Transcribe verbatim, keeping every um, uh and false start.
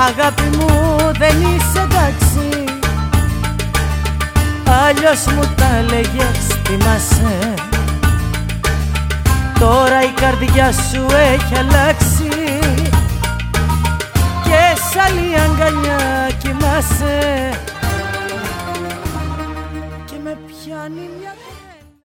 αγάπη μου δεν είσαι εντάξει, αλλιώς μου τα λέγες, θυμάσαι. Τώρα η καρδιά σου έχει αλλάξει και σ' άλλη αγκαλιά κοιμάσαι και με πιάνει